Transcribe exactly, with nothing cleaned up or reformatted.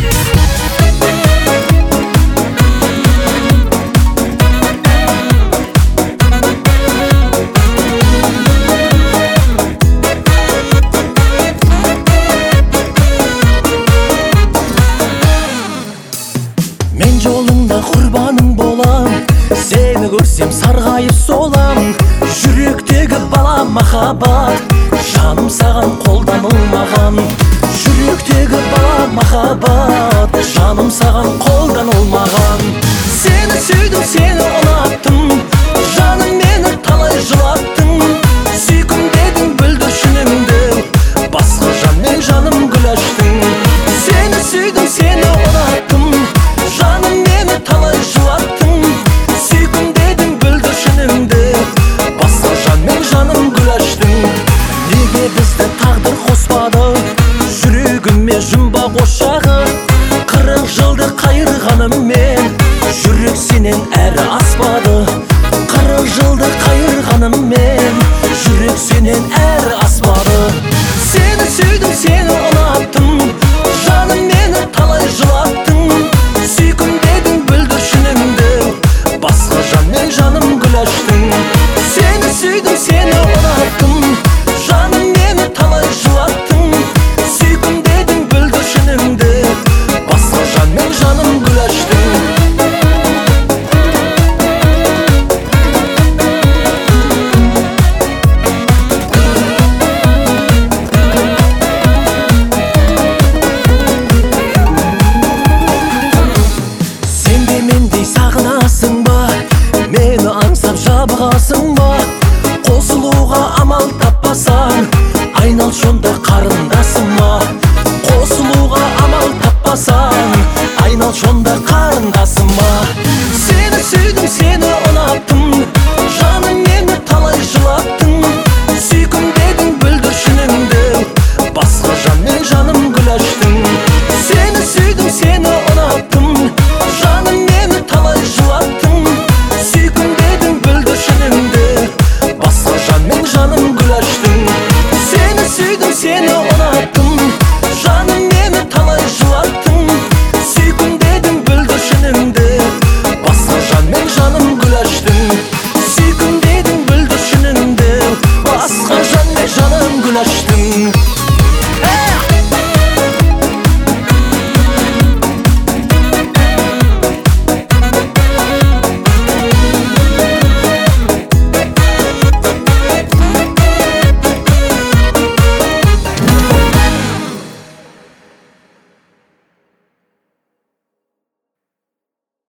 Мен жолыңда құрбаның болам, сені көрсем сарғайып солам. Жүректегі бала махаббат, жаным саған қолданылмаған. Жүректегі бала махаббат, жаным саған қолданылмаған. Сені сүйдім, сені ұнаттым, жаным мені талай жылаттың. Сүйкім дедің бүлдіршініңді, басқа жанмен жаным гүл аштың. Сені сүйдім, сені ұнаттым, жаным мені талай жылаттың. Сүйкім дедің бүлдіршініңді, басқа жанмен жаным гүл аштың. Неге бізді тағдыр қоспады, жүрегіме жұмбақ ошағы. Қырық жылды қайырғаныммен, жүрек сенен әрі аспады. Қырық жылды қайырғаныммен, жүрек сенен әрі аспады. Сені сүйдім, сені ұнаттым, жаным мені талай жылаттың. Сүйкім дедің бүлдіршініңді, басқа жанмен жаным гүл аштың. Сені сүйдім, сені ұнаттым, жаным мені талай жылаттың. Сүйкім дедің бүлдіршініңді, басқа жанмен жаным гүл аштың. Сен де мендей сағынасың ба, мені аңсап жабығасың ба? Қосылуға амал таппасаң, айнал сонда қарындасың ба? Қосылуға амал таппасаң, айнал сонда қарындасың ба?